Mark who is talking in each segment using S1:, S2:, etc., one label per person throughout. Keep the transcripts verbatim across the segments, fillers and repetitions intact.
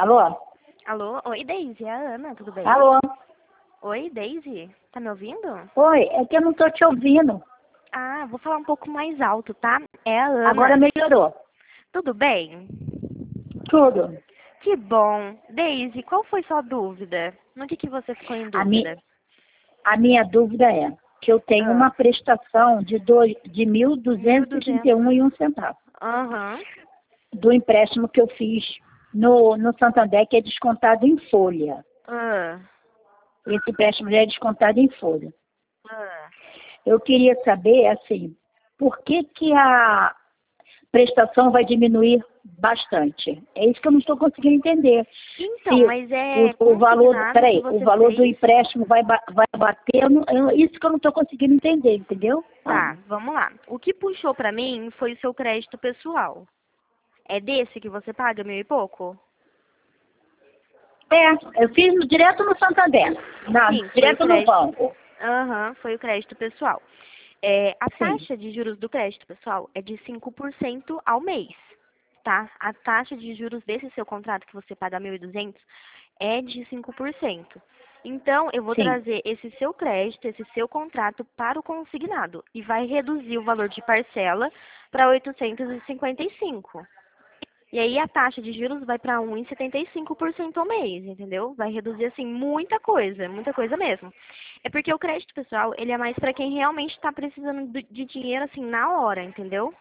S1: Alô?
S2: Alô? Oi, Deise, é a Ana, tudo bem?
S1: Alô?
S2: Oi, Deise, tá me ouvindo?
S1: Oi, é que eu não tô te ouvindo.
S2: Ah, vou falar um pouco mais alto, tá? É a Ana.
S1: Agora melhorou.
S2: Tudo bem?
S1: Tudo.
S2: Que bom. Deise, qual foi sua dúvida? No que, que você ficou em
S1: A, mi,
S2: dúvida?
S1: a minha dúvida é que eu tenho
S2: Ah,
S1: uma prestação de, dois, de mil
S2: mil
S1: duzentos
S2: e
S1: e trinta e
S2: duzentos.
S1: um e um centavo
S2: Aham.
S1: do empréstimo que eu fiz no, no Santander, que é descontado em folha.
S2: Ah.
S1: Esse empréstimo já é descontado em folha.
S2: Ah.
S1: Eu queria saber, assim, por que que a prestação vai diminuir bastante? É isso que eu não estou conseguindo entender.
S2: Então,
S1: Se
S2: mas é
S1: o, o valor,
S2: consignado que
S1: peraí, o
S2: você
S1: valor do
S2: fez?
S1: empréstimo vai, ba- vai bater, no- eu- isso que eu não estou conseguindo entender, entendeu?
S2: Tá,
S1: Ana?
S2: vamos lá. O que puxou pra mim foi o seu crédito pessoal. É desse que você paga mil e pouco?
S1: É, eu fiz no- direto no Santander, na,
S2: Sim, foi o
S1: direto no
S2: crédito.
S1: banco.
S2: Aham, foi o crédito pessoal. É, a
S1: Sim,
S2: taxa de juros do crédito pessoal é de cinco por cento ao mês, tá? A taxa de juros desse seu contrato que você paga mil e duzentos é de cinco por cento. Então, eu vou
S1: sim.
S2: trazer esse seu crédito, esse seu contrato para o consignado e vai reduzir o valor de parcela para oitocentos e cinquenta e cinco. E aí a taxa de juros vai para um vírgula setenta e cinco por cento ao mês, entendeu? Vai reduzir assim muita coisa, muita coisa mesmo. É porque o crédito pessoal, ele é mais para quem realmente está precisando de de dinheiro assim na hora, entendeu?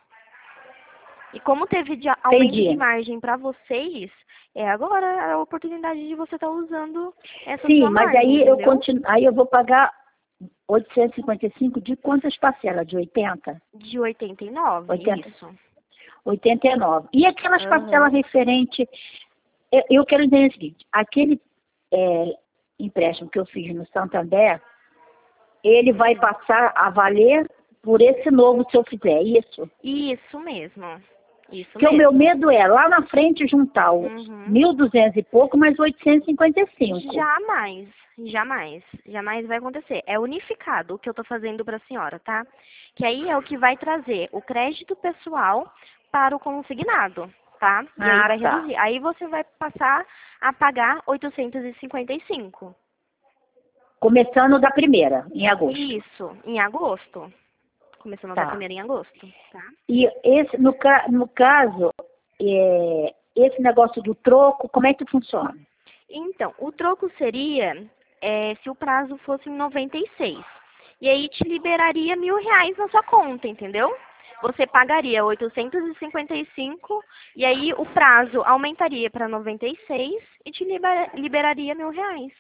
S2: E como teve de aumento de
S1: Entendi.
S2: margem para vocês, é agora a oportunidade de você estar usando essa
S1: Sim,
S2: sua
S1: mas
S2: margem,
S1: aí eu
S2: entendeu?
S1: continuo, aí eu vou pagar oitocentos e cinquenta e cinco de quantas parcelas? De oitenta?
S2: De oitenta e nove,
S1: oitenta?
S2: isso.
S1: oitenta e nove. E aquelas parcelas
S2: Aham.
S1: referentes, eu, eu quero dizer o seguinte, aquele é, empréstimo que eu fiz no Santander, ele vai
S2: Hum.
S1: passar a valer por esse novo se eu fizer, isso?
S2: Isso mesmo. Isso
S1: Porque o meu
S2: mesmo.
S1: medo é lá na frente juntar os
S2: Uhum.
S1: mil e duzentos e pouco mais oitocentos e cinquenta e cinco.
S2: Jamais, jamais, jamais vai acontecer. É unificado o que eu estou fazendo para a senhora, tá? Que aí é o que vai trazer o crédito pessoal para o consignado, tá? E aí
S1: Ah,
S2: vai
S1: tá.
S2: reduzir. Aí você vai passar a pagar oitocentos e cinquenta e cinco.
S1: Começando da primeira, em agosto.
S2: Isso, em agosto. Começando da
S1: Tá.
S2: primeira em agosto, tá?
S1: E esse, no, ca- no caso, é, esse negócio do troco, como é que funciona?
S2: Então, o troco seria é, se o prazo fosse em noventa e seis. E aí te liberaria mil reais na sua conta, entendeu? Você pagaria oitocentos e cinquenta e cinco e aí o prazo aumentaria para noventa e seis e te libera- liberaria mil reais.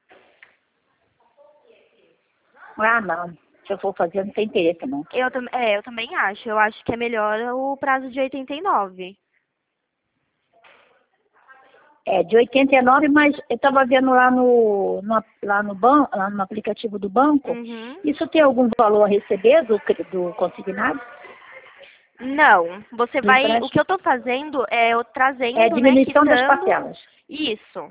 S1: Ah, não. Se eu for fazer, não tem interesse, não.
S2: Eu, tam- é, eu também acho. Eu acho que é melhor o prazo de oitenta e nove.
S1: É, de oitenta e nove, mas eu estava vendo lá no, no, lá, no ban, lá no aplicativo do banco,
S2: Uhum.
S1: isso tem algum valor a receber do, cre- do consignado,
S2: Não, você
S1: do
S2: vai. O que
S1: empréstimo?
S2: eu tô fazendo é eu
S1: É
S2: trazendo, né,
S1: diminuição das
S2: quitando.
S1: parcelas.
S2: Isso,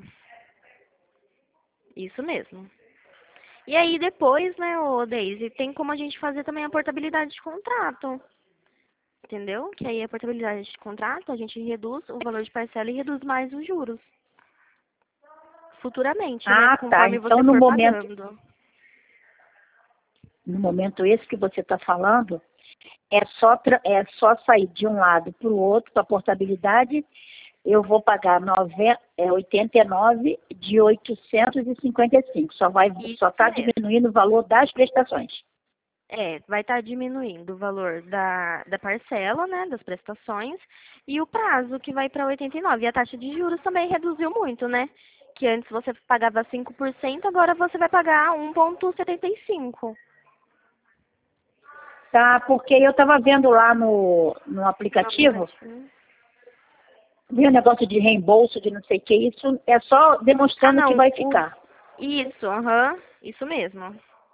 S2: isso mesmo. E aí depois, né, ô Daisy, tem como a gente fazer também a portabilidade de contrato. Entendeu? Que aí a portabilidade de contrato, a gente reduz o valor de parcela e reduz mais os juros. Futuramente, né?
S1: Ah, tá.
S2: Conforme
S1: Então,
S2: você
S1: no
S2: for
S1: momento,
S2: pagando.
S1: no momento esse que você está falando, é só, tra- é só sair de um lado para o outro, para a portabilidade, eu vou pagar nove, é, oitenta e nove de oitocentos e cinquenta e cinco. Só vai, só
S2: Isso
S1: está
S2: mesmo.
S1: diminuindo o valor das prestações.
S2: É, vai estar diminuindo o valor da, da parcela, né, das prestações, e o prazo que vai para oitenta e nove. E a taxa de juros também reduziu muito, né? Que antes você pagava cinco por cento, agora você vai pagar um vírgula setenta e cinco.
S1: Tá, porque eu estava vendo lá no, no
S2: No
S1: aplicativo,
S2: aplicativo.
S1: vi um negócio de reembolso, de não sei o que, isso é só
S2: Ah,
S1: demonstrando que
S2: não,
S1: vai
S2: o...
S1: ficar.
S2: isso, aham, isso mesmo.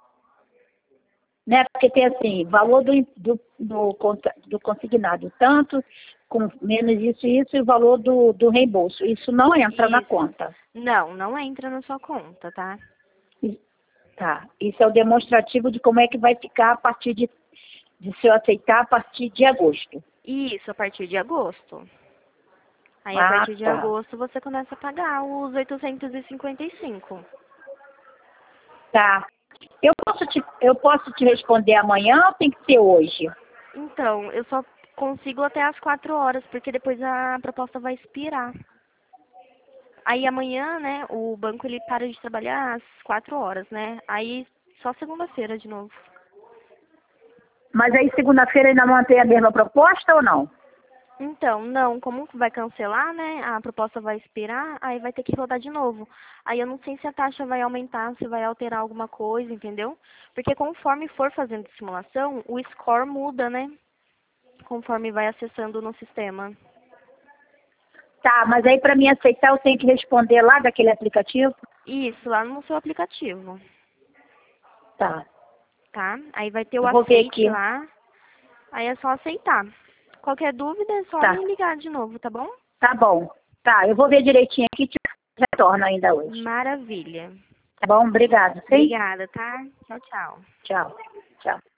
S1: Né? Porque tem assim, valor do, do, do, conta- do consignado, tanto, com menos isso e isso, e o valor do, do reembolso. Isso não entra na
S2: Isso.
S1: conta.
S2: Não, não entra na sua conta, tá?
S1: E- Tá. Isso é o demonstrativo de como é que vai ficar a partir de, de se eu aceitar a partir de agosto.
S2: Isso, a partir de agosto. Aí, a
S1: Ah,
S2: partir de
S1: tá.
S2: agosto, você começa a pagar os oitocentos e cinquenta e cinco.
S1: Tá. Eu posso te, eu posso te responder amanhã ou tem que ser hoje?
S2: Então, eu só consigo até as quatro horas, porque depois a proposta vai expirar. Aí amanhã, né, o banco ele para de trabalhar às quatro horas, né? Aí só segunda-feira de novo.
S1: Mas aí segunda-feira ainda mantém a mesma proposta ou não?
S2: Então, não, como vai cancelar, né? A proposta vai expirar, aí vai ter que rodar de novo. Aí eu não sei se a taxa vai aumentar, se vai alterar alguma coisa, entendeu? Porque conforme for fazendo simulação, o score muda, né? Conforme vai acessando no sistema.
S1: Tá, mas aí para mim aceitar eu tenho que responder lá daquele aplicativo?
S2: Isso, lá no seu aplicativo,
S1: Tá.
S2: tá? Aí vai ter o
S1: Eu vou ver
S2: aceite
S1: aqui.
S2: lá, aí é só aceitar. Qualquer dúvida é só
S1: Tá.
S2: me ligar de novo, tá bom?
S1: Tá bom. Tá, eu vou ver direitinho aqui e te retorno ainda hoje.
S2: Maravilha.
S1: Tá bom? Obrigado, sim?
S2: Obrigada, tá? Tchau, tchau.
S1: Tchau. Tchau.